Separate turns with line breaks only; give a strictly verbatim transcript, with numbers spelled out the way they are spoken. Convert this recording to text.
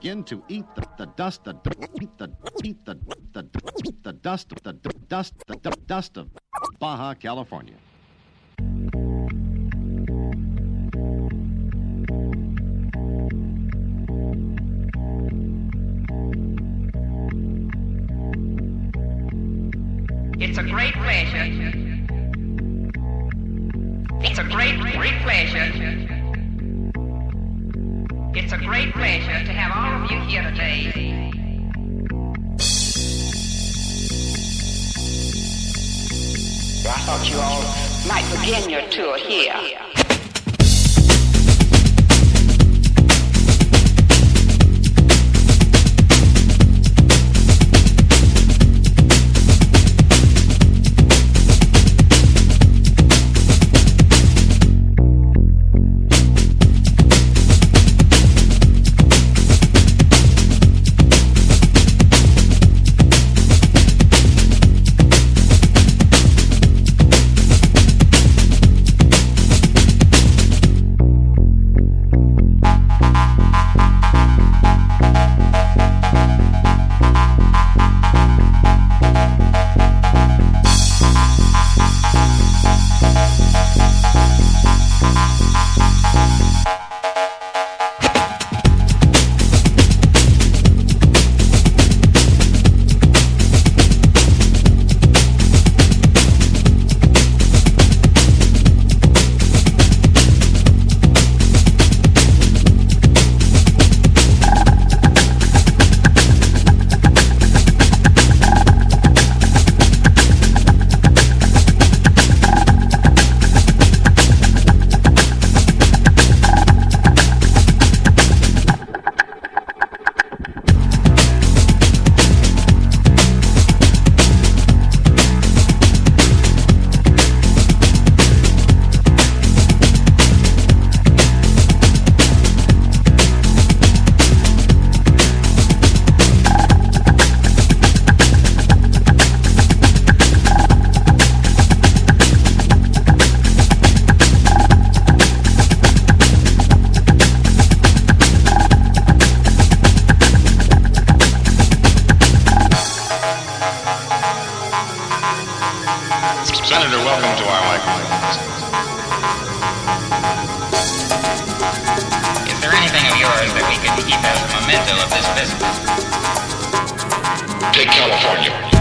begin to eat the, the dust, the eat the eat the the the dust, the dust, the dust of Baja California.
It's a great pleasure. It's a great, great pleasure. It's a great pleasure to have all of you here today. I thought you all might begin your tour here.
Senator, welcome to our microphone.
Is there anything of yours that we could keep as a memento of this visit?
Take California.